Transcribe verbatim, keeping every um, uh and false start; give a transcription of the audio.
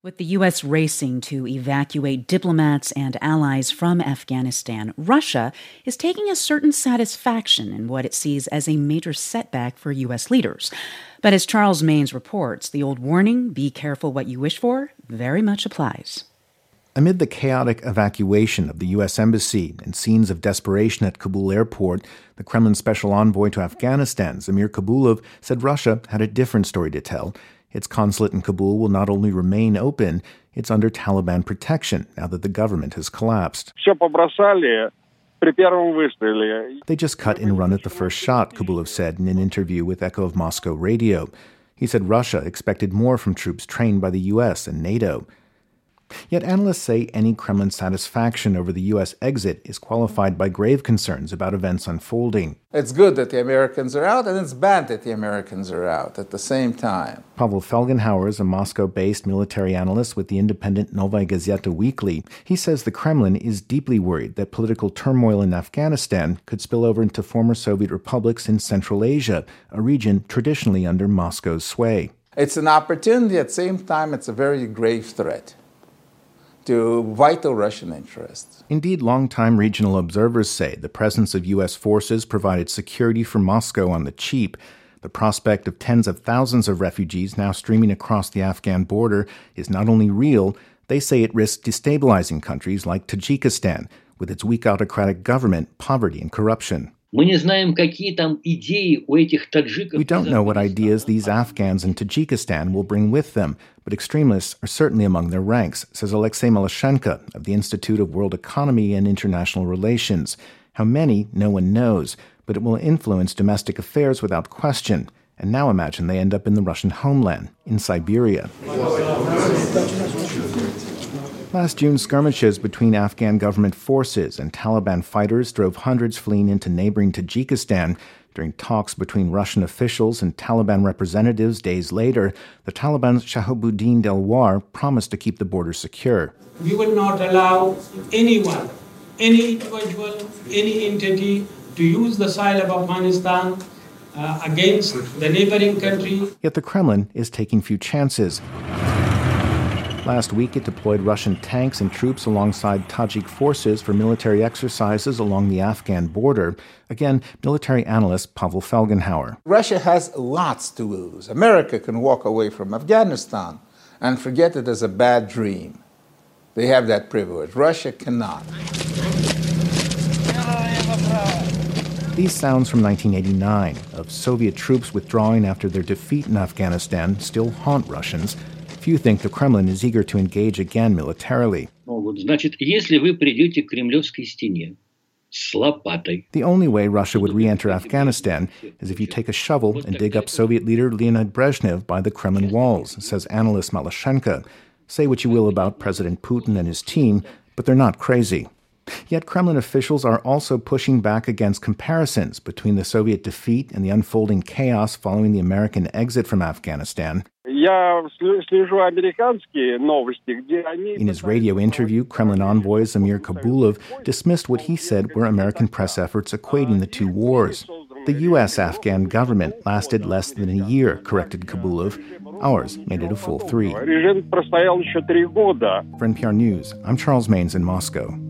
With the U S racing to evacuate diplomats and allies from Afghanistan, Russia is taking a certain satisfaction in what it sees as a major setback for U S leaders. But as Charles Maynes reports, the old warning, be careful what you wish for, very much applies. Amid the chaotic evacuation of the U S Embassy and scenes of desperation at Kabul airport, the Kremlin special envoy to Afghanistan, Zamir Kabulov, said Russia had a different story to tell. Its consulate in Kabul will not only remain open, it's under Taliban protection now that the government has collapsed. They just cut and run at the first shot, Kabulov said in an interview with Echo of Moscow Radio. He said Russia expected more from troops trained by the U S and NATO. Yet analysts say any Kremlin satisfaction over the U S exit is qualified by grave concerns about events unfolding. It's good that the Americans are out, and it's bad that the Americans are out at the same time. Pavel Felgenhauer is a Moscow-based military analyst with the independent Novaya Gazeta Weekly. He says the Kremlin is deeply worried that political turmoil in Afghanistan could spill over into former Soviet republics in Central Asia, a region traditionally under Moscow's sway. It's an opportunity. At the same time, it's a very grave threat to vital Russian interests. Indeed, longtime regional observers say the presence of U S forces provided security for Moscow on the cheap. The prospect of tens of thousands of refugees now streaming across the Afghan border is not only real, they say it risks destabilizing countries like Tajikistan, with its weak autocratic government, poverty, and corruption. We don't know what ideas these Afghans in Tajikistan will bring with them, but extremists are certainly among their ranks, says Alexei Malyshenko of the Institute of World Economy and International Relations. How many, no one knows, but it will influence domestic affairs without question. And now imagine they end up in the Russian homeland, in Siberia. Last June, skirmishes between Afghan government forces and Taliban fighters drove hundreds fleeing into neighboring Tajikistan. During talks between Russian officials and Taliban representatives days later, the Taliban's Shahabuddin Delwar promised to keep the border secure. We will not allow anyone, any individual, any entity to use the soil of Afghanistan uh, against the neighboring country. Yet the Kremlin is taking few chances. Last week, it deployed Russian tanks and troops alongside Tajik forces for military exercises along the Afghan border. Again, military analyst Pavel Felgenhauer. Russia has lots to lose. America can walk away from Afghanistan and forget it as a bad dream. They have that privilege. Russia cannot. These sounds from nineteen eighty-nine, of Soviet troops withdrawing after their defeat in Afghanistan, still haunt Russians. Few think the Kremlin is eager to engage again militarily. The only way Russia would re-enter Afghanistan is if you take a shovel and dig up Soviet leader Leonid Brezhnev by the Kremlin walls, says analyst Malyshenko. Say what you will about President Putin and his team, but they're not crazy. Yet Kremlin officials are also pushing back against comparisons between the Soviet defeat and the unfolding chaos following the American exit from Afghanistan. In his radio interview, Kremlin envoy Zamir Kabulov dismissed what he said were American press efforts equating the two wars. The U S-Afghan government lasted less than a year, corrected Kabulov. Ours made it a full three. For N P R News, I'm Charles Maynes in Moscow.